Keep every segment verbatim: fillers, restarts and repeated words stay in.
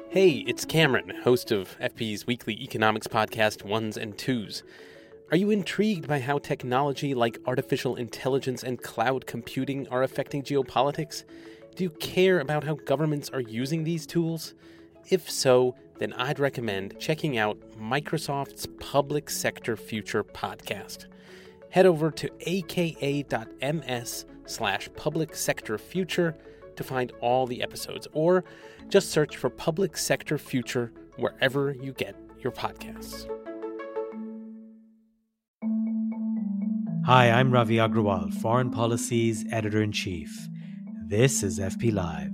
Hey, it's Cameron, host of F P's weekly economics podcast, Ones and Twos. Are you intrigued by how technology like artificial intelligence and cloud computing are affecting geopolitics? Do you care about how governments are using these tools? If so, then I'd recommend checking out Microsoft's Public Sector Future podcast. Head over to aka.ms slash public sector future to find all the episodes, or just search for Public Sector Future wherever you get your podcasts. Hi, I'm Ravi Agrawal, Foreign Policy's Editor-in-Chief. This is F P Live.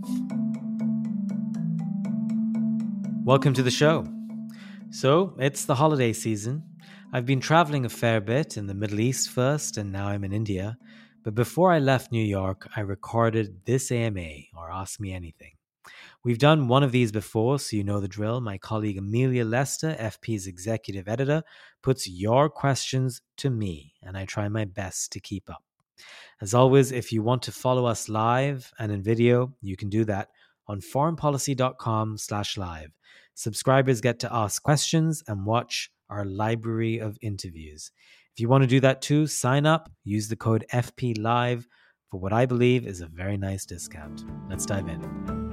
Welcome to the show. So, it's the holiday season. I've been traveling a fair bit in the Middle East first, and now I'm in India. But before I left New York, I recorded this A M A, or Ask Me Anything. We've done one of these before, so you know the drill. My colleague Amelia Lester, F P's executive editor, puts your questions to me, and I try my best to keep up. As always, if you want to follow us live and in video, you can do that on foreignpolicy.com slash live. Subscribers get to ask questions and watch our library of interviews. If you want to do that too, sign up, use the code F P Live for what I believe is a very nice discount. Let's dive in.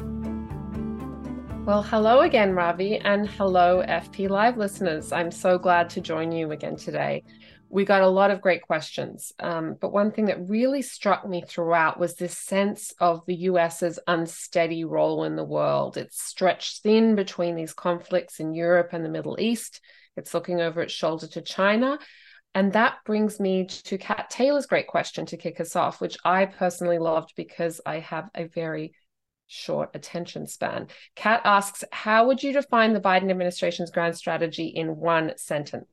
Well, hello again, Ravi, and hello, F P Live listeners. I'm so glad to join you again today. We got a lot of great questions, um, but one thing that really struck me throughout was this sense of the US's unsteady role in the world. It's stretched thin between these conflicts in Europe and the Middle East. It's looking over its shoulder to China. And that brings me to Kat Taylor's great question to kick us off, which I personally loved because I have a very short attention span. Kat asks, how would you define the Biden administration's grand strategy in one sentence?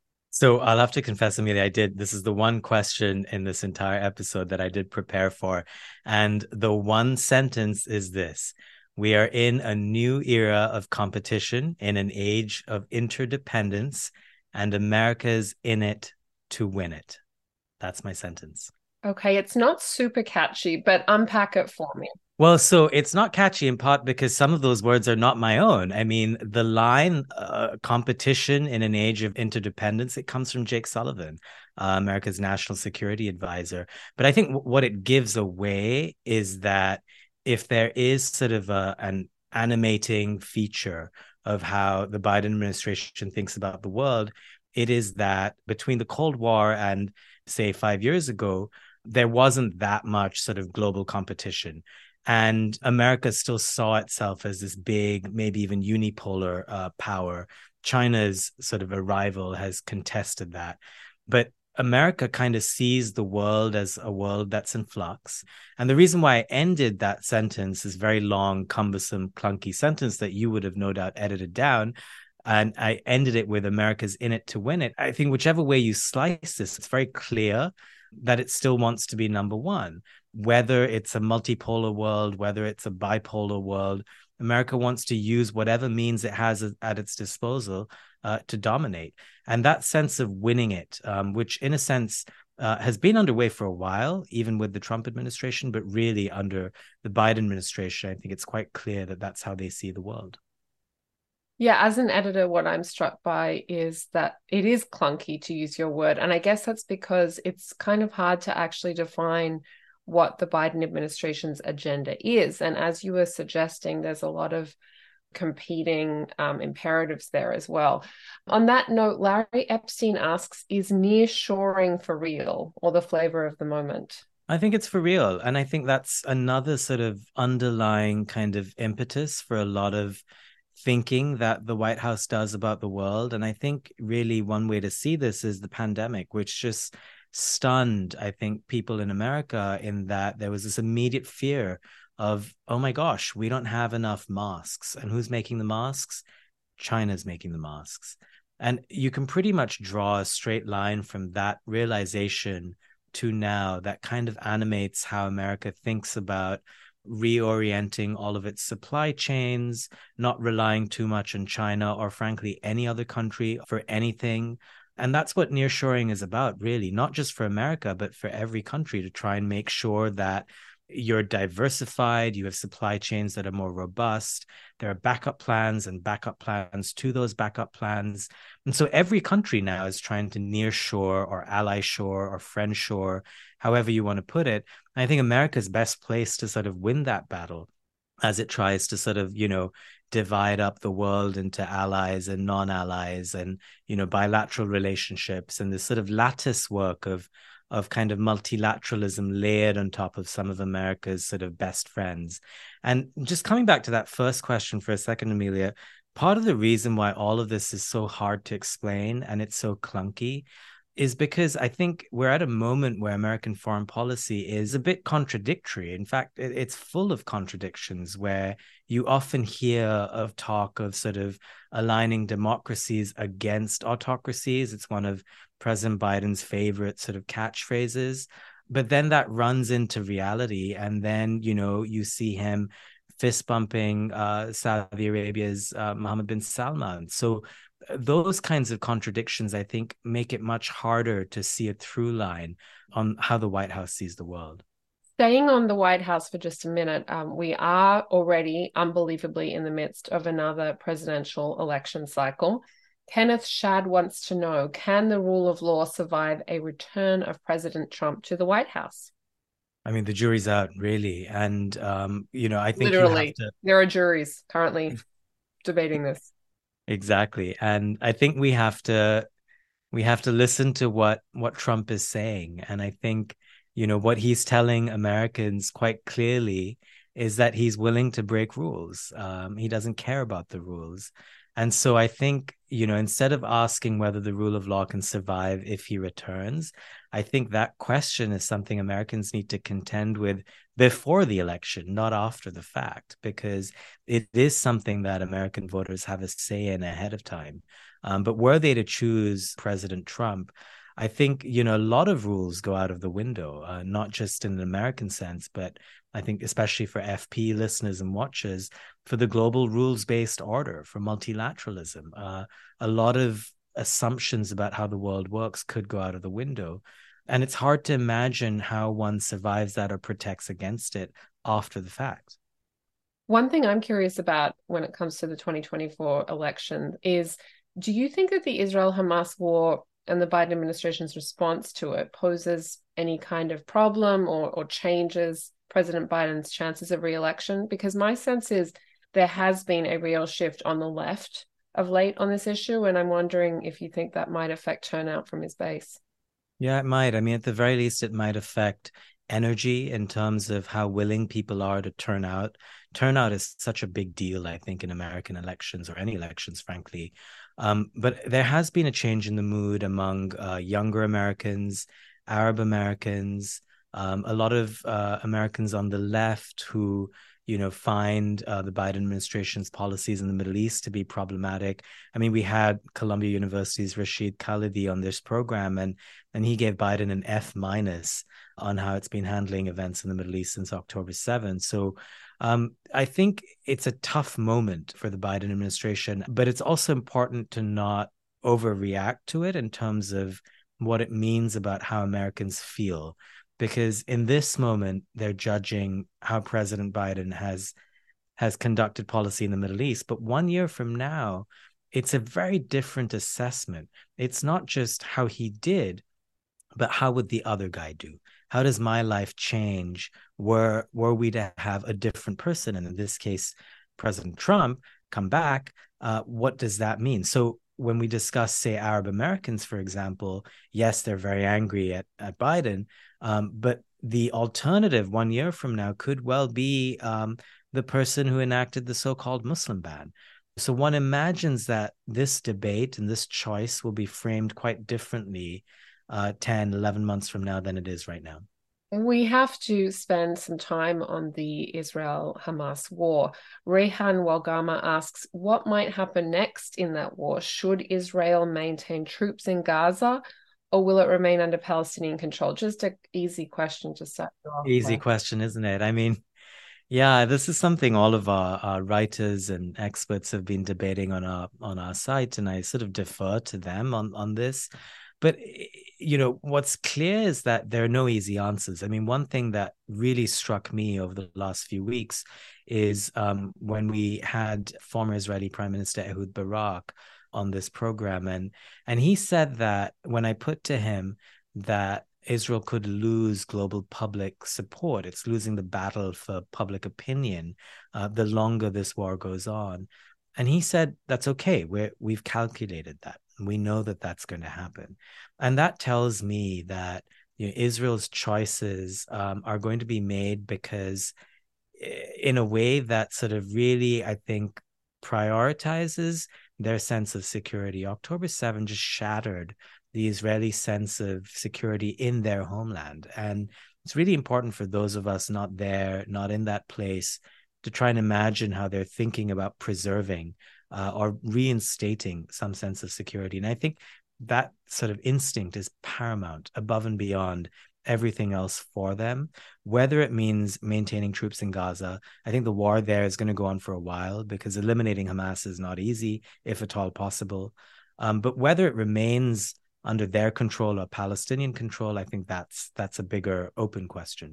So I'll have to confess, Amelia, I did. This is the one question in this entire episode that I did prepare for. And the one sentence is this: we are in a new era of competition, in an age of interdependence, and America's in it to win it. That's my sentence. Okay, it's not super catchy, but unpack it for me. Well, so it's not catchy in part because some of those words are not my own. I mean, the line uh, competition in an age of interdependence, it comes from Jake Sullivan, uh, America's national security advisor. But I think w- what it gives away is that if there is sort of a, an animating feature of how the Biden administration thinks about the world, it is that between the Cold War and, say, five years ago, there wasn't that much sort of global competition. And America still saw itself as this big, maybe even unipolar uh, power. China's sort of arrival has contested that. But America kind of sees the world as a world that's in flux. And the reason why I ended that sentence, this very long, cumbersome, clunky sentence that you would have no doubt edited down, and I ended it with America's in it to win it. I think whichever way you slice this, it's very clear that it still wants to be number one. Whether it's a multipolar world, whether it's a bipolar world, America wants to use whatever means it has at its disposal uh, to dominate. And that sense of winning it, um, which in a sense uh, has been underway for a while, even with the Trump administration, but really under the Biden administration, I think it's quite clear that that's how they see the world. Yeah, as an editor, what I'm struck by is that it is clunky, to use your word. And I guess that's because it's kind of hard to actually define what the Biden administration's agenda is. And as you were suggesting, there's a lot of competing um, imperatives there as well. On that note, Larry Epstein asks, is nearshoring for real or the flavor of the moment? I think it's for real. And I think that's another sort of underlying kind of impetus for a lot of thinking that the White House does about the world. And I think really one way to see this is the pandemic, which just stunned, I think, people in America in that there was this immediate fear of, oh my gosh, we don't have enough masks. And who's making the masks? China's making the masks. And you can pretty much draw a straight line from that realization to now that kind of animates how America thinks about reorienting all of its supply chains, not relying too much on China or frankly any other country for anything. And that's what nearshoring is about, really, not just for America, but for every country, to try and make sure that you're diversified, you have supply chains that are more robust, there are backup plans and backup plans to those backup plans. And so every country now is trying to near shore or ally shore or friend shore, however you want to put it. And I think America's best placed to sort of win that battle as it tries to sort of, you know, divide up the world into allies and non-allies and, you know, bilateral relationships and this sort of lattice work of of kind of multilateralism layered on top of some of America's sort of best friends. And just coming back to that first question for a second, Amelia, part of the reason why all of this is so hard to explain and it's so clunky is because I think we're at a moment where American foreign policy is a bit contradictory. In fact, it's full of contradictions where you often hear of talk of sort of aligning democracies against autocracies. It's one of President Biden's favorite sort of catchphrases. But then that runs into reality. And then, you know, you see him fist bumping uh, Saudi Arabia's uh, Mohammed bin Salman. So those kinds of contradictions, I think, make it much harder to see a through line on how the White House sees the world. Staying on the White House for just a minute, um, we are already unbelievably in the midst of another presidential election cycle. Kenneth Shad wants to know, can the rule of law survive a return of President Trump to the White House? I mean, the jury's out, really. And, um, you know, I think literally, you have to... there are juries currently debating this. Exactly. And I think we have to we have to listen to what what Trump is saying. And I think, you know, what he's telling Americans quite clearly is that he's willing to break rules. Um, he doesn't care about the rules. And so I think, you know, instead of asking whether the rule of law can survive if he returns, I think that question is something Americans need to contend with before the election, not after the fact, because it is something that American voters have a say in ahead of time. Um, but were they to choose President Trump, I think, you know, a lot of rules go out of the window, uh, not just in an American sense, but I think especially for F P listeners and watchers, for the global rules-based order, for multilateralism. Uh, a lot of assumptions about how the world works could go out of the window. And it's hard to imagine how one survives that or protects against it after the fact. One thing I'm curious about when it comes to the twenty twenty-four election is, do you think that the Israel-Hamas war and the Biden administration's response to it poses any kind of problem or, or changes President Biden's chances of re-election? Because my sense is there has been a real shift on the left of late on this issue, and I'm wondering if you think that might affect turnout from his base. Yeah, it might. I mean, at the very least, it might affect energy in terms of how willing people are to turn out. Turnout is such a big deal, I think, in American elections or any elections, frankly. Um, but there has been a change in the mood among uh, younger Americans, Arab Americans, um, a lot of uh, Americans on the left who, you know, find uh, the Biden administration's policies in the Middle East to be problematic. I mean, we had Columbia University's Rashid Khalidi on this program, and and he gave Biden an F minus on how it's been handling events in the Middle East since October seventh. So um, I think it's a tough moment for the Biden administration, but it's also important to not overreact to it in terms of what it means about how Americans feel. Because in this moment, they're judging how President Biden has has conducted policy in the Middle East. But one year from now, it's a very different assessment. It's not just how he did, but how would the other guy do? How does my life change were, were we to have a different person? And in this case, President Trump come back. Uh, what does that mean? So when we discuss, say, Arab Americans, for example, yes, they're very angry at, at Biden, um, but the alternative one year from now could well be um, the person who enacted the so-called Muslim ban. So one imagines that this debate and this choice will be framed quite differently uh, ten, eleven months from now than it is right now. We have to spend some time on the Israel-Hamas war. Rehan Walgama asks, what might happen next in that war? Should Israel maintain troops in Gaza, or will it remain under Palestinian control? Just an easy question to start off. Easy with. question, isn't it? I mean, yeah, this is something all of our, our writers and experts have been debating on our on our site, and I sort of defer to them on, on this. But, you know, what's clear is that there are no easy answers. I mean, one thing that really struck me over the last few weeks is um, when we had former Israeli Prime Minister Ehud Barak on this program. And, and he said that when I put to him that Israel could lose global public support, it's losing the battle for public opinion uh, the longer this war goes on. And he said, that's okay. We're, we've calculated that. We know that that's going to happen. And that tells me that, you know, Israel's choices um, are going to be made because in a way that sort of really, I think, prioritizes their sense of security. October seventh just shattered the Israeli sense of security in their homeland. And it's really important for those of us not there, not in that place, to try and imagine how they're thinking about preserving uh, or reinstating some sense of security. And I think that sort of instinct is paramount above and beyond everything else for them, whether it means maintaining troops in Gaza. I think the war there is going to go on for a while because eliminating Hamas is not easy, if at all possible. Um, but whether it remains under their control or Palestinian control, I think that's that's a bigger open question.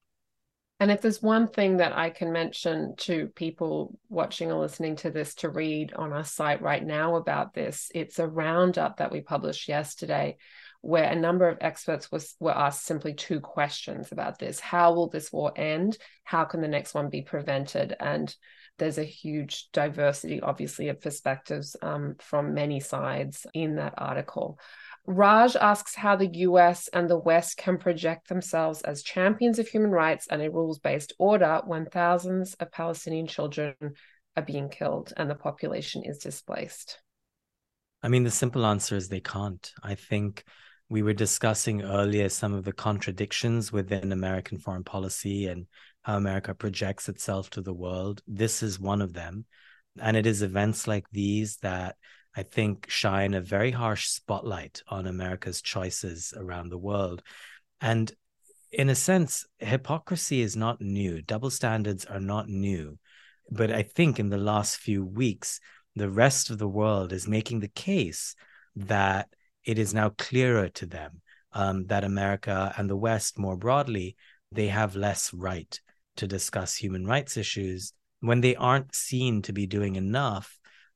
And if there's one thing that I can mention to people watching or listening to this to read on our site right now about this, it's a roundup that we published yesterday where a number of experts was, were asked simply two questions about this. How will this war end? How can the next one be prevented? And there's a huge diversity, obviously, of perspectives um, from many sides in that article. Raj asks how the U S and the West can project themselves as champions of human rights and a rules-based order when thousands of Palestinian children are being killed and the population is displaced. I mean, the simple answer is they can't. I think we were discussing earlier some of the contradictions within American foreign policy and how America projects itself to the world. This is one of them. And it is events like these that I think shine a very harsh spotlight on America's choices around the world. And in a sense, hypocrisy is not new. Double standards are not new. But I think in the last few weeks, the rest of the world is making the case that it is now clearer to them um, that America and the West more broadly, they have less right to discuss human rights issues when they aren't seen to be doing enough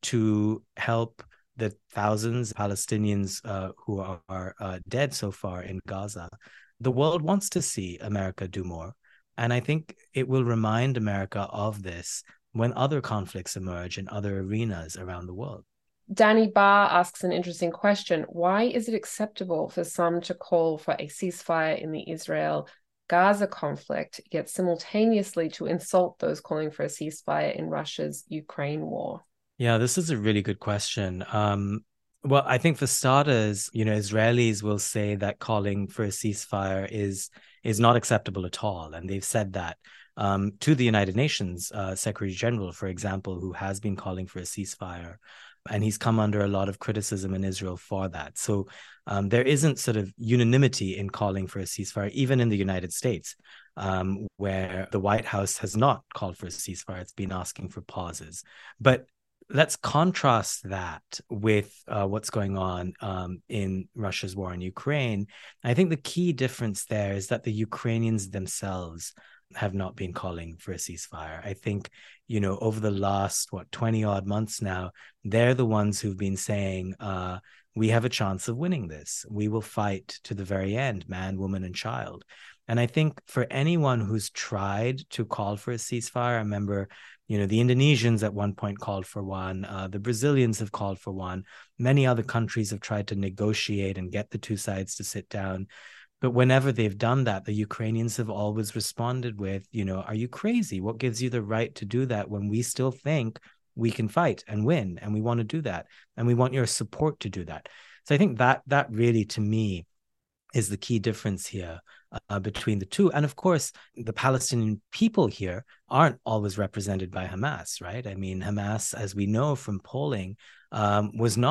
to help the thousands of Palestinians uh, who are, are uh, dead so far in Gaza. The world wants to see America do more. And I think it will remind America of this when other conflicts emerge in other arenas around the world. Danny Barr asks an interesting question. Why is it acceptable for some to call for a ceasefire in the Israel-Gaza conflict, yet simultaneously to insult those calling for a ceasefire in Russia's Ukraine war? Yeah, this is a really good question. Um, well, I think for starters, you know, Israelis will say that calling for a ceasefire is is not acceptable at all. And they've said that um, to the United Nations uh, Secretary General, for example, who has been calling for a ceasefire. And he's come under a lot of criticism in Israel for that. So um, there isn't sort of unanimity in calling for a ceasefire, even in the United States, um, where the White House has not called for a ceasefire. It's been asking for pauses. But let's contrast that with uh, what's going on um, in Russia's war in Ukraine. I think the key difference there is that the Ukrainians themselves have not been calling for a ceasefire. I think, you know, over the last, what, twenty odd months now, they're the ones who've been saying, uh, we have a chance of winning this. We will fight to the very end, man, woman, and child. And I think for anyone who's tried to call for a ceasefire, I remember, you know, the Indonesians at one point called for one. Uh, the Brazilians have called for one. Many other countries have tried to negotiate and get the two sides to sit down. But whenever they've done that, the Ukrainians have always responded with, you know, are you crazy? What gives you the right to do that when we still think we can fight and win and we want to do that and we want your support to do that? So I think that that really, to me, is the key difference here uh, between the two. And of course, the Palestinian people here aren't always represented by Hamas, right? I mean, Hamas, as we know from polling, um, was not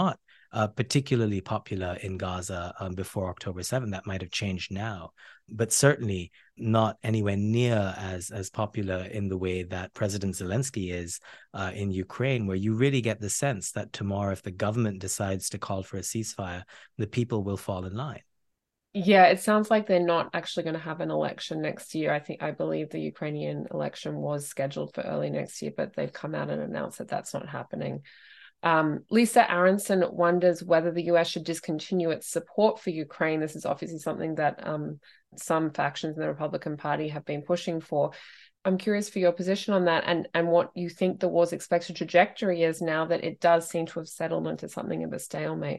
uh, particularly popular in Gaza um, before October seventh. That might have changed now, but certainly not anywhere near as, as popular in the way that President Zelensky is uh, in Ukraine, where you really get the sense that tomorrow, if the government decides to call for a ceasefire, the people will fall in line. Yeah, it sounds like they're not actually going to have an election next year. I think I believe the Ukrainian election was scheduled for early next year, but they've come out and announced that that's not happening. Um, Lisa Aronson wonders whether the U S should discontinue its support for Ukraine. This is obviously something that um, some factions in the Republican Party have been pushing for. I'm curious for your position on that, and, and what you think the war's expected trajectory is now that it does seem to have settled into something of a stalemate.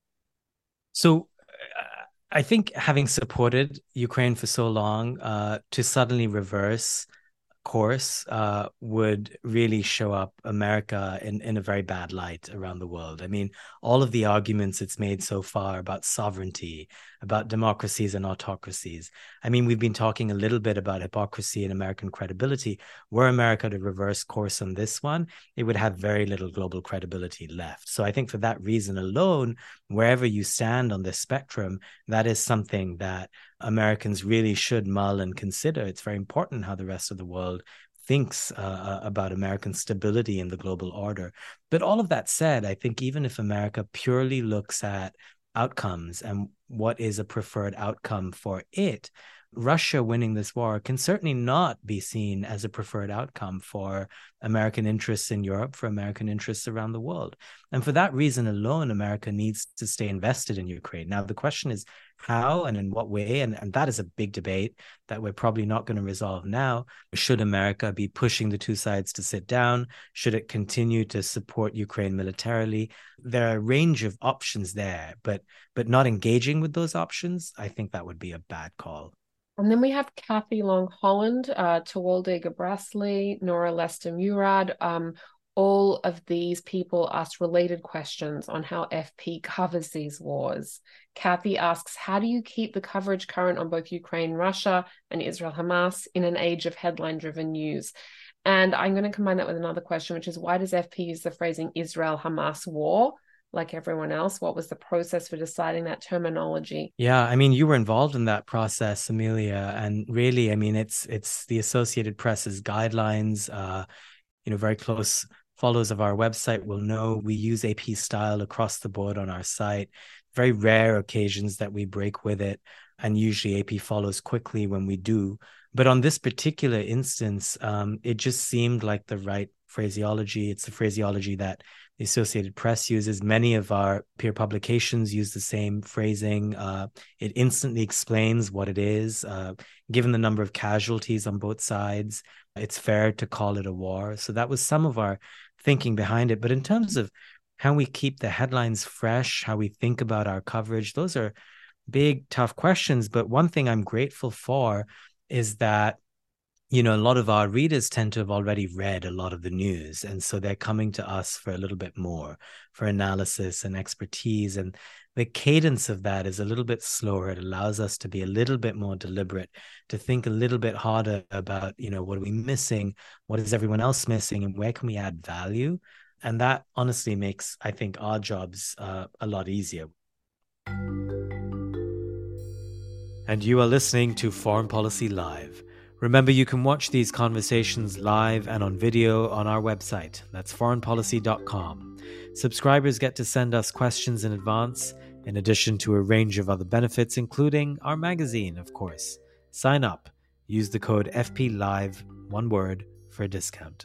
So I think having supported Ukraine for so long, uh, to suddenly reverse course uh, would really show up America in, in a very bad light around the world. I mean, all of the arguments it's made so far about sovereignty, about democracies and autocracies. I mean, we've been talking a little bit about hypocrisy and American credibility. Were America to reverse course on this one, it would have very little global credibility left. So I think for that reason alone, wherever you stand on this spectrum, that is something that Americans really should mull and consider. It's very important how the rest of the world thinks uh, about American stability in the global order. But all of that said, I think even if America purely looks at outcomes and what is a preferred outcome for it, Russia winning this war can certainly not be seen as a preferred outcome for American interests in Europe, for American interests around the world. And for that reason alone, America needs to stay invested in Ukraine. Now, the question is how and in what way, and, and that is a big debate that we're probably not going to resolve now. Should America be pushing the two sides to sit down? Should it continue to support Ukraine militarily? There are a range of options there, but but not engaging with those options, I think that would be a bad call. And then we have Kathy Long Holland, uh, Tawalde Gebrselassie, Nora Lester Murad. Um, all of these people asked related questions on how F P covers these wars. Kathy asks, how do you keep the coverage current on both Ukraine, Russia, and Israel, Hamas in an age of headline-driven news? And I'm going to combine that with another question, which is, why does F P use the phrasing Israel-Hamas war? Like everyone else, what was the process for deciding that terminology? Yeah, I mean, you were involved in that process, Amelia, and really, I mean, it's it's the Associated Press's guidelines. Uh, you know, very close followers of our website will know we use A P style across the board on our site. Very rare occasions that we break with it, and usually A P follows quickly when we do. But on this particular instance, um, it just seemed like the right phraseology. It's the phraseology that the Associated Press uses. Many of our peer publications use the same phrasing. Uh, it instantly explains what it is. Uh, given the number of casualties on both sides, it's fair to call it a war. So that was some of our thinking behind it. But in terms of how we keep the headlines fresh, how we think about our coverage, those are big, tough questions. But one thing I'm grateful for is that, you know, a lot of our readers tend to have already read a lot of the news. And so they're coming to us for a little bit more, for analysis and expertise. And the cadence of that is a little bit slower. It allows us to be a little bit more deliberate, to think a little bit harder about, you know, what are we missing? What is everyone else missing? And where can we add value? And that honestly makes, I think, our jobs uh, a lot easier. And you are listening to Foreign Policy Live. Remember, you can watch these conversations live and on video on our website. That's foreign policy dot com. Subscribers get to send us questions in advance, in addition to a range of other benefits, including our magazine, of course. Sign up. Use the code F P Live, one word, for a discount.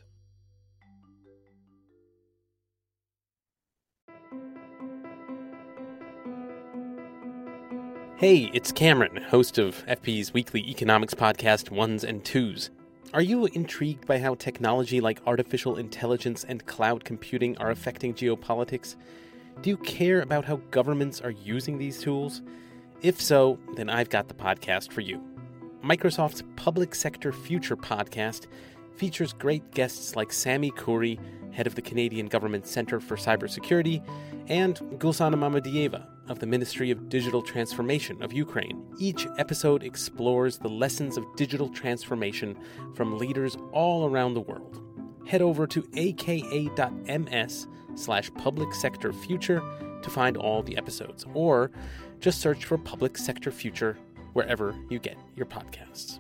Hey, it's Cameron, host of F P's weekly economics podcast, Ones and Twos. Are you intrigued by how technology like artificial intelligence and cloud computing are affecting geopolitics? Do you care about how governments are using these tools? If so, then I've got the podcast for you. Microsoft's Public Sector Future podcast features great guests like Sami Khoury, head of the Canadian Government Centre for Cybersecurity, and Gulsana Mamadieva of the Ministry of Digital Transformation of Ukraine. Each episode explores the lessons of digital transformation from leaders all around the world. Head over to aka.ms slash public sector future to find all the episodes, or just search for Public Sector Future wherever you get your podcasts.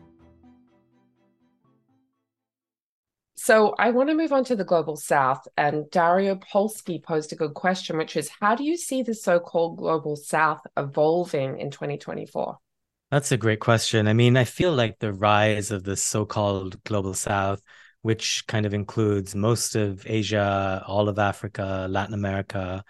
So I want to move on to the Global South, and Dario Polsky posed a good question, which is, how do you see the so-called Global South evolving in twenty twenty-four? That's a great question. I mean, I feel like the rise of the so-called Global South, which kind of includes most of Asia, all of Africa, Latin America,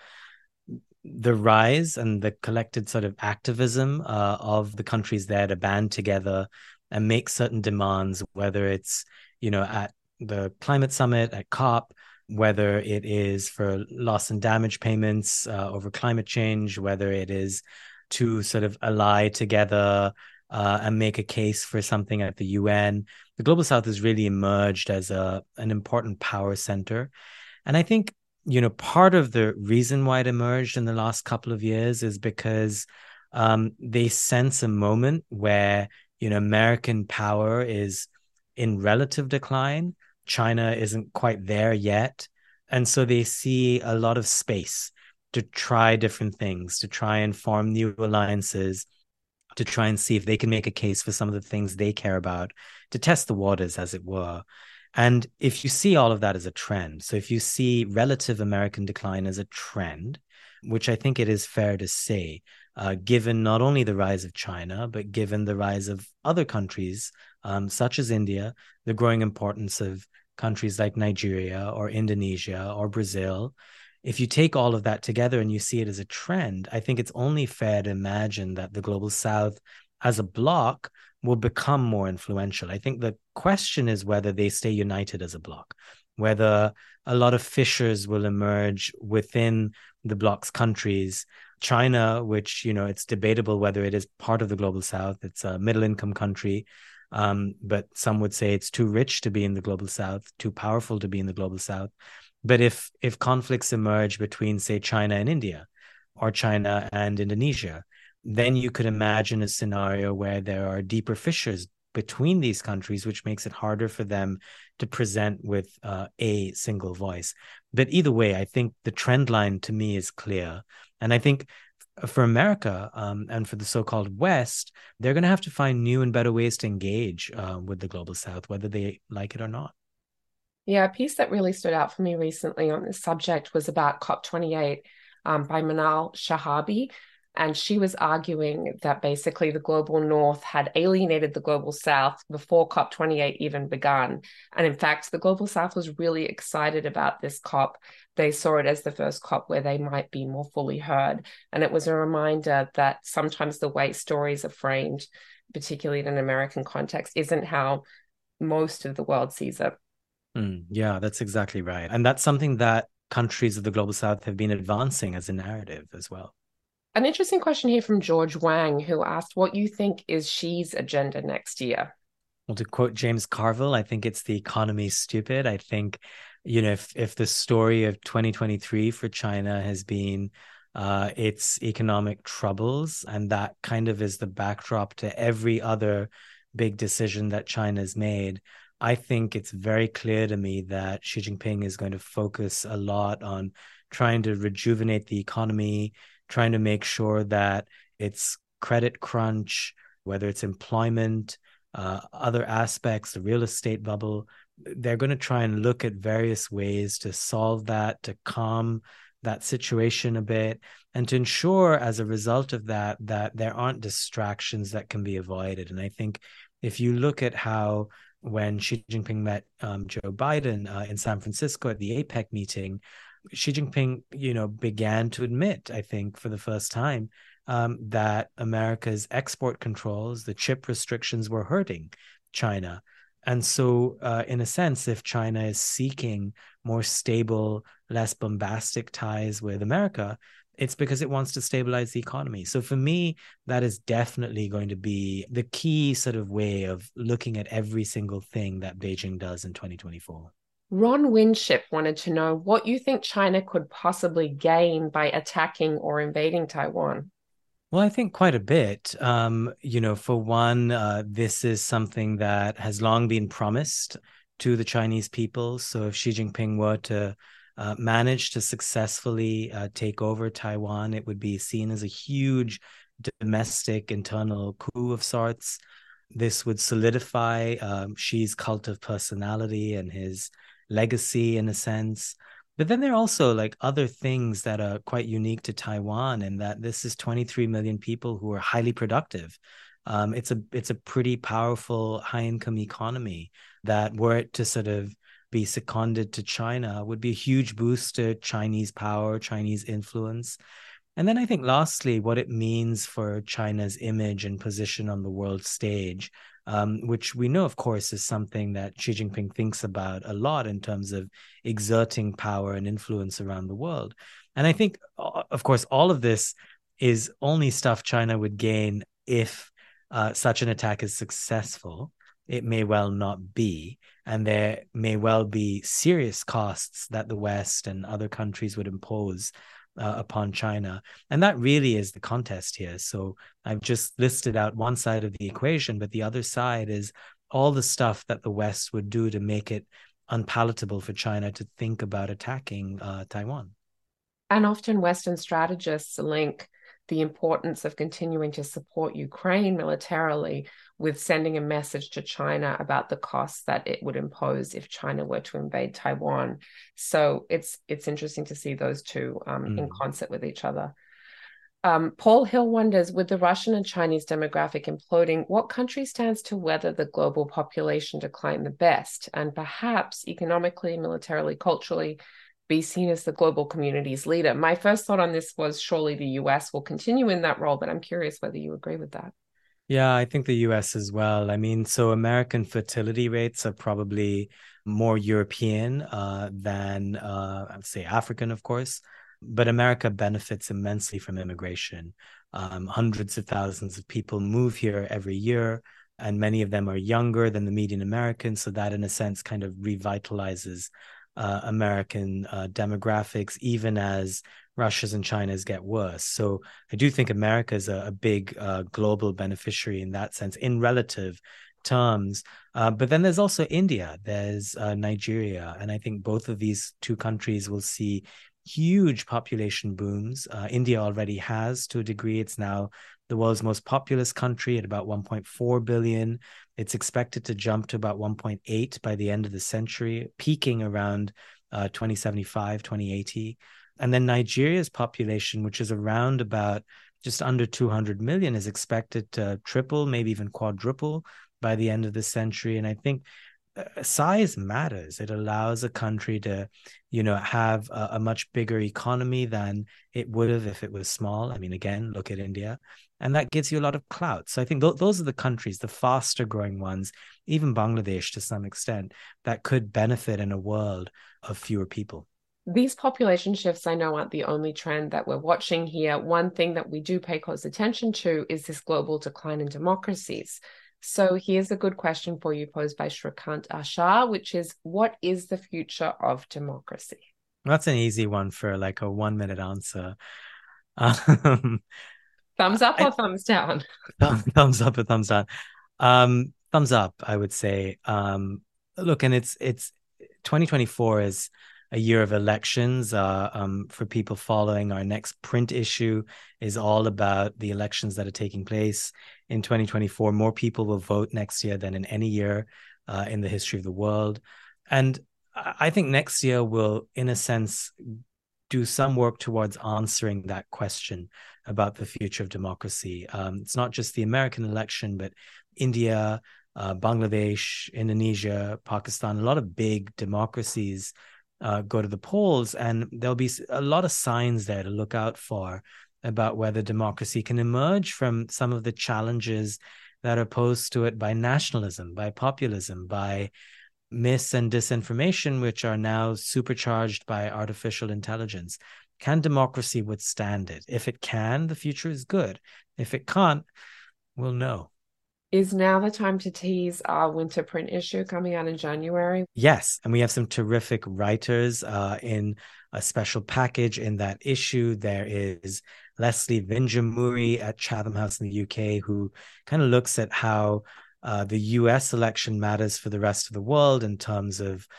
the rise and the collected sort of activism uh, of the countries there to band together and make certain demands, whether it's, you know, at the climate summit, at COP, whether it is for loss and damage payments uh, over climate change, whether it is to sort of ally together uh, and make a case for something at the U N. The Global South has really emerged as a an important power center. And I think, you know, part of the reason why it emerged in the last couple of years is because um, they sense a moment where, you know, American power is in relative decline. China isn't quite there yet. And so they see a lot of space to try different things, to try and form new alliances, to try and see if they can make a case for some of the things they care about, to test the waters, as it were. And if you see all of that as a trend, so if you see relative American decline as a trend, which I think it is fair to say, uh, given not only the rise of China, but given the rise of other countries, um, such as India, the growing importance of countries like Nigeria or Indonesia or Brazil, if you take all of that together and you see it as a trend, I think it's only fair to imagine that the Global South as a bloc will become more influential. I think the question is whether they stay united as a bloc, whether a lot of fissures will emerge within the bloc's countries. China, which, you know, it's debatable whether it is part of the Global South. It's a middle income country, um, but some would say it's too rich to be in the Global South, too powerful to be in the Global South. But if if conflicts emerge between, say, China and India or China and Indonesia, then you could imagine a scenario where there are deeper fissures between these countries, which makes it harder for them to present with uh, a single voice. But either way, I think the trend line to me is clear. And I think for America um, and for the so-called West, they're going to have to find new and better ways to engage uh, with the Global South, whether they like it or not. Yeah, a piece that really stood out for me recently on this subject was about COP twenty-eight um, by Manal Shahabi. And she was arguing that basically the global north had alienated the global south before COP twenty-eight even begun. And in fact, the global south was really excited about this COP. They saw it as the first COP where they might be more fully heard. And it was a reminder that sometimes the way stories are framed, particularly in an American context, isn't how most of the world sees it. Mm, yeah, that's exactly right. And that's something that countries of the global south have been advancing as a narrative as well. An interesting question here from George Wang, who asked what you think is Xi's agenda next year. Well, to quote James Carville, I think it's the economy stupid. I think, you know, if, if the story of twenty twenty-three for China has been uh, its economic troubles, and that kind of is the backdrop to every other big decision that China's made, I think it's very clear to me that Xi Jinping is going to focus a lot on trying to rejuvenate the economy, trying to make sure that its credit crunch, whether it's employment, uh, other aspects, the real estate bubble, they're going to try and look at various ways to solve that, to calm that situation a bit, and to ensure as a result of that, that there aren't distractions that can be avoided. And I think if you look at how when Xi Jinping met um, Joe Biden uh, in San Francisco at the APEC meeting, Xi Jinping, you know, began to admit, I think, for the first time, um, that America's export controls, the chip restrictions, were hurting China. And so, uh, in a sense, if China is seeking more stable, less bombastic ties with America, it's because it wants to stabilize the economy. So for me, that is definitely going to be the key sort of way of looking at every single thing that Beijing does in twenty twenty-four. Ron Winship wanted to know what you think China could possibly gain by attacking or invading Taiwan. Well, I think quite a bit. Um, you know, for one, uh, this is something that has long been promised to the Chinese people. So if Xi Jinping were to uh, managed to successfully uh, take over Taiwan, it would be seen as a huge domestic internal coup of sorts. This would solidify um, Xi's cult of personality and his legacy in a sense. But then there are also like other things that are quite unique to Taiwan, in that this is twenty-three million people who are highly productive. Um, it's a it's a pretty powerful high income economy that, were it to sort of be seconded to China, would be a huge boost to Chinese power, Chinese influence. And then I think lastly, what it means for China's image and position on the world stage, um, which we know, of course, is something that Xi Jinping thinks about a lot in terms of exerting power and influence around the world. And I think, of course, all of this is only stuff China would gain if uh, such an attack is successful. It may well not be, and there may well be serious costs that the West and other countries would impose Uh, upon China. And that really is the contest here. So I've just listed out one side of the equation, but the other side is all the stuff that the West would do to make it unpalatable for China to think about attacking uh, Taiwan. And often Western strategists link the importance of continuing to support Ukraine militarily with sending a message to China about the costs that it would impose if China were to invade Taiwan. So it's it's interesting to see those two um, mm. in concert with each other. Um, Paul Hill wonders, with the Russian and Chinese demographic imploding, what country stands to weather the global population decline the best, and perhaps economically, militarily, culturally, be seen as the global community's leader? My first thought on this was surely the U S will continue in that role, but I'm curious whether you agree with that. Yeah, I think the U S as well. I mean, so American fertility rates are probably more European uh, than, uh, I'd say, African, of course. But America benefits immensely from immigration. Um, hundreds of thousands of people move here every year, and many of them are younger than the median American. So that, in a sense, kind of revitalizes uh, American uh, demographics, even as Russia's and China's get worse. So I do think America is a, a big uh, global beneficiary in that sense, in relative terms. Uh, but then there's also India, there's uh, Nigeria. And I think both of these two countries will see huge population booms. Uh, India already has, to a degree. It's now the world's most populous country at about one point four billion. It's expected to jump to about one point eight by the end of the century, peaking around uh, twenty seventy-five, twenty eighty. And then Nigeria's population, which is around about just under two hundred million, is expected to triple, maybe even quadruple by the end of the century. And I think uh, size matters. It allows a country to, you know, have a, a much bigger economy than it would have if it was small. I mean, again, look at India. And that gives you a lot of clout. So I think th- those are the countries, the faster growing ones, even Bangladesh to some extent, that could benefit in a world of fewer people. These population shifts, I know, aren't the only trend that we're watching here. One thing that we do pay close attention to is this global decline in democracies. So here's a good question for you, posed by Shrikant Ashar, which is, what is the future of democracy? That's an easy one for like a one minute answer. Um, thumbs up I, or thumbs down? Thumbs up or thumbs down. Um, thumbs up, I would say. Um, look, and it's it's twenty twenty-four is a year of elections. Uh, um, for people following, our next print issue is all about the elections that are taking place in twenty twenty-four. More people will vote next year than in any year uh, in the history of the world. And I think next year will, in a sense, do some work towards answering that question about the future of democracy. Um, it's not just the American election, but India, uh, Bangladesh, Indonesia, Pakistan, a lot of big democracies uh, go to the polls, and there'll be a lot of signs there to look out for about whether democracy can emerge from some of the challenges that are posed to it by nationalism, by populism, by mis and disinformation, which are now supercharged by artificial intelligence. Can democracy withstand it? If it can, the future is good. If it can't, we'll know. Is now the time to tease our winter print issue coming out in January? Yes, and we have some terrific writers uh, in a special package in that issue. There is Leslie Vinjamuri at Chatham House in the U K, who kind of looks at how Uh, the U S election matters for the rest of the world in terms of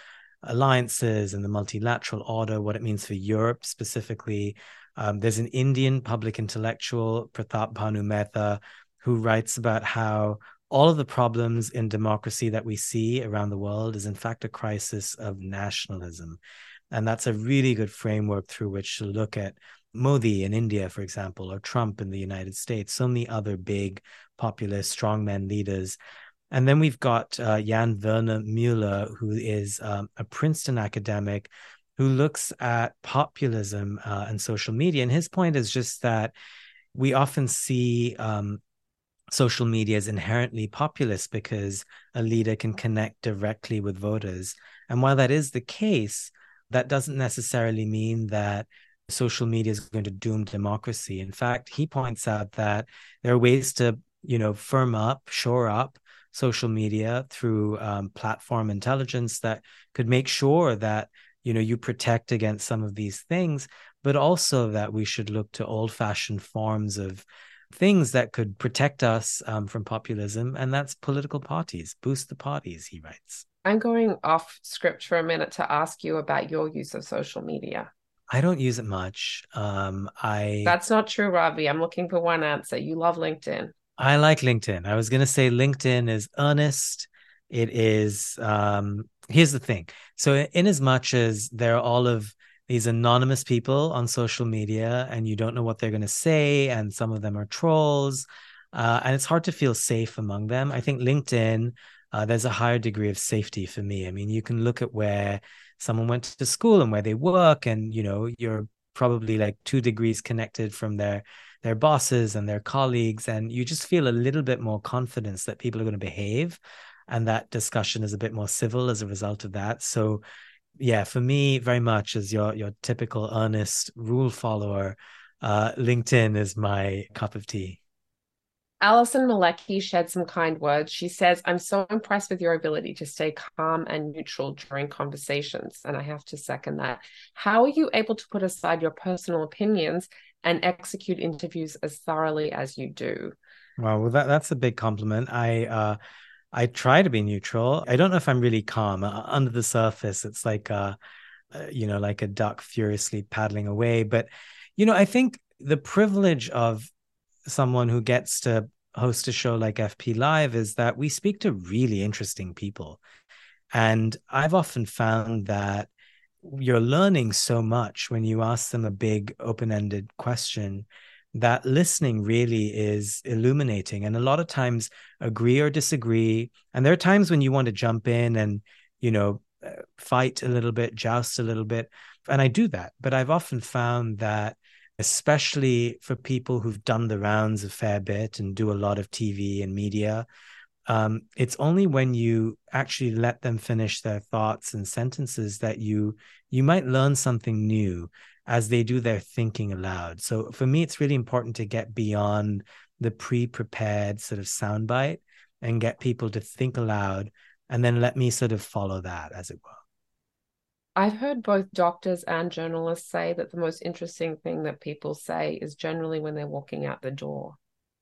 alliances and the multilateral order, what it means for Europe specifically. Um, there's an Indian public intellectual, Pratap Bhanu Mehta, who writes about how all of the problems in democracy that we see around the world is in fact a crisis of nationalism. And that's a really good framework through which to look at Modi in India, for example, or Trump in the United States, so many other big populist strongman leaders. And then we've got uh, Jan Werner Müller, who is um, a Princeton academic who looks at populism uh, and social media. And his point is just that we often see um, social media as inherently populist because a leader can connect directly with voters. And while that is the case, that doesn't necessarily mean that social media is going to doom democracy. In fact, he points out that there are ways to, you know, firm up, shore up social media through um, platform intelligence that could make sure that, you know, you protect against some of these things, but also that we should look to old-fashioned forms of things that could protect us um, from populism, and that's political parties. Boost the parties, he writes. I'm going off script for a minute to ask you about your use of social media. I don't use it much. Um, I That's not true, Ravi. I'm looking for one answer. You love LinkedIn. I like LinkedIn. I was going to say LinkedIn is earnest. It is, um, here's the thing. So in as much as there are all of these anonymous people on social media and you don't know what they're going to say, and some of them are trolls, uh, and it's hard to feel safe among them. I think LinkedIn, uh, there's a higher degree of safety for me. I mean, you can look at where someone went to school and where they work, and, you know, you're probably like two degrees connected from their their bosses and their colleagues, and you just feel a little bit more confidence that people are going to behave, and that discussion is a bit more civil as a result of that. So yeah, for me, very much as your your typical earnest rule follower, uh, LinkedIn is my cup of tea. Alison Malecki shared some kind words. She says, I'm so impressed with your ability to stay calm and neutral during conversations. And I have to second that. How are you able to put aside your personal opinions and execute interviews as thoroughly as you do? Wow, well, that, that's a big compliment. I uh, I try to be neutral. I don't know if I'm really calm. Uh, under the surface, it's like, uh, uh, you know, like a duck furiously paddling away. But, you know, I think the privilege of someone who gets to host a show like F P Live is that we speak to really interesting people. And I've often found that you're learning so much when you ask them a big open-ended question, that listening really is illuminating. And a lot of times agree or disagree. And there are times when you want to jump in and, you know, fight a little bit, joust a little bit. And I do that. But I've often found that, especially for people who've done the rounds a fair bit and do a lot of T V and media, um, it's only when you actually let them finish their thoughts and sentences that you you might learn something new as they do their thinking aloud. So for me, it's really important to get beyond the pre-prepared sort of soundbite and get people to think aloud, and then let me sort of follow that, as it were. I've heard both doctors and journalists say that the most interesting thing that people say is generally when they're walking out the door.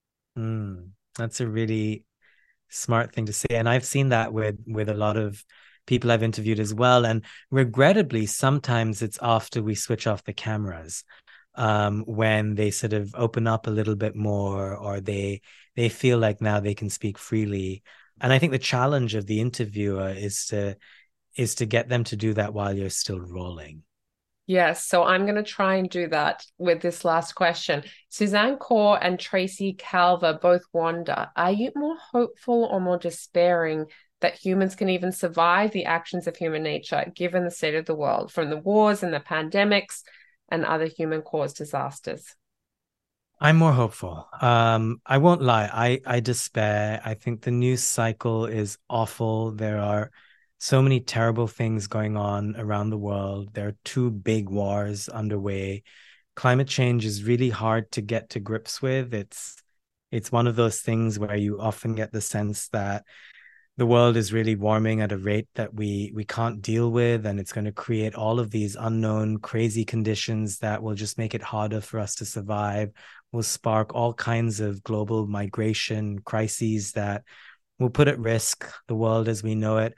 Mm, that's a really smart thing to say. And I've seen that with, with a lot of people I've interviewed as well. And regrettably, sometimes it's after we switch off the cameras, um, when they sort of open up a little bit more, or they they feel like now they can speak freely. And I think the challenge of the interviewer is to is to get them to do that while you're still rolling. Yes, so I'm going to try and do that with this last question. Suzanne Kaur and Tracy Calver both wonder, are you more hopeful or more despairing that humans can even survive the actions of human nature, given the state of the world, from the wars and the pandemics and other human-caused disasters? I'm more hopeful. Um, I won't lie. I, I despair. I think the news cycle is awful. There are so many terrible things going on around the world. There are two big wars underway. Climate change is really hard to get to grips with. It's it's one of those things where you often get the sense that the world is really warming at a rate that we we can't deal with, and it's going to create all of these unknown crazy conditions that will just make it harder for us to survive, will spark all kinds of global migration crises that will put at risk the world as we know it.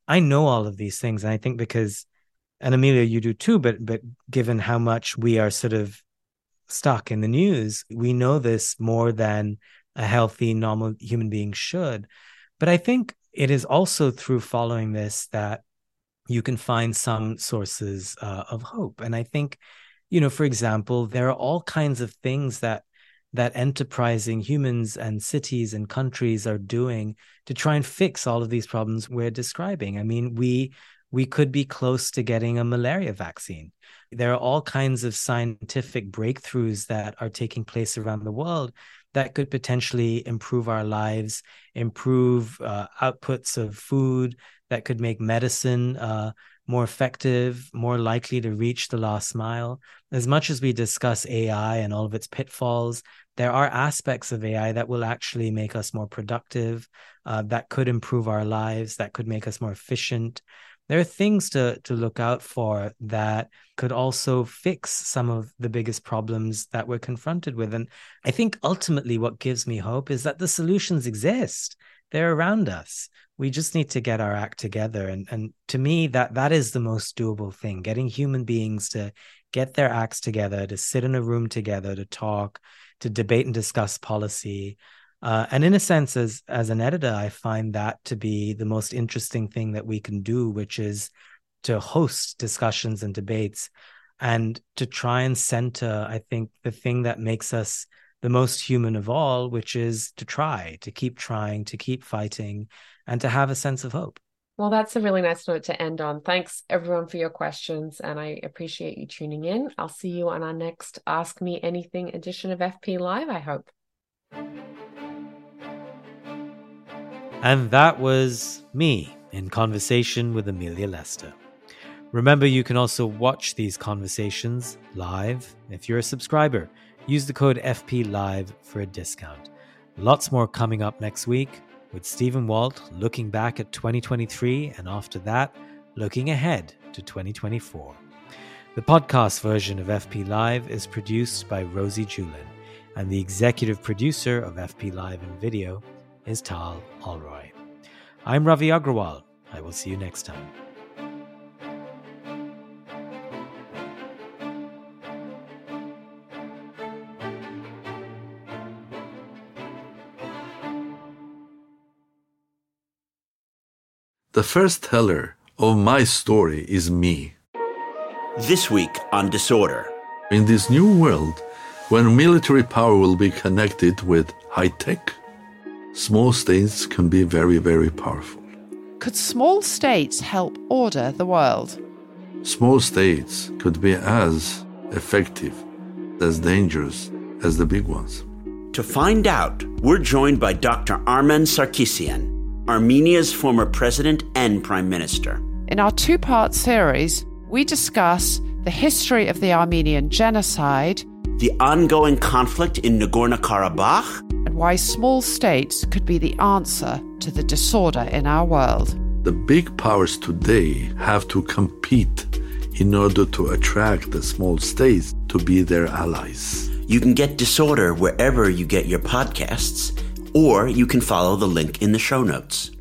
I know all of these things. And I think because, and Amelia, you do too, but but given how much we are sort of stuck in the news, we know this more than a healthy, normal human being should. But I think it is also through following this that you can find some sources uh, of hope. And I think, you know, for example, there are all kinds of things that that enterprising humans and cities and countries are doing to try and fix all of these problems we're describing. I mean, we we could be close to getting a malaria vaccine. There are all kinds of scientific breakthroughs that are taking place around the world that could potentially improve our lives, improve uh, outputs of food, that could make medicine uh, more effective, more likely to reach the last mile. As much as we discuss A I and all of its pitfalls, there are aspects of A I that will actually make us more productive, uh, that could improve our lives, that could make us more efficient. There are things to, to look out for that could also fix some of the biggest problems that we're confronted with. And I think ultimately what gives me hope is that the solutions exist. They're around us. We just need to get our act together. And, and to me, that that is the most doable thing, getting human beings to get their acts together, to sit in a room together, to talk, to debate and discuss policy. Uh, and in a sense, as, as an editor, I find that to be the most interesting thing that we can do, which is to host discussions and debates and to try and center, I think, the thing that makes us the most human of all, which is to try, to keep trying, to keep fighting, and to have a sense of hope. Well, that's a really nice note to end on. Thanks, everyone, for your questions, and I appreciate you tuning in. I'll see you on our next Ask Me Anything edition of F P Live, I hope. And that was me in conversation with Amelia Lester. Remember, you can also watch these conversations live if you're a subscriber. Use the code F P Live for a discount. Lots more coming up next week with Stephen Walt looking back at twenty twenty-three and after that, looking ahead to twenty twenty-four. The podcast version of F P Live is produced by Rosie Julin, and the executive producer of F P Live and Video is Tal Alroy. I'm Ravi Agrawal. I will see you next time. The first teller of my story is me. This week on Disorder. In this new world, when military power will be connected with high tech, small states can be very, very powerful. Could small states help order the world? Small states could be as effective, as dangerous as the big ones. To find out, we're joined by Doctor Armen Sarkisian, Armenia's former president and prime minister. In our two-part series, we discuss the history of the Armenian genocide, the ongoing conflict in Nagorno-Karabakh, and why small states could be the answer to the disorder in our world. The big powers today have to compete in order to attract the small states to be their allies. You can get Disorder wherever you get your podcasts, or you can follow the link in the show notes.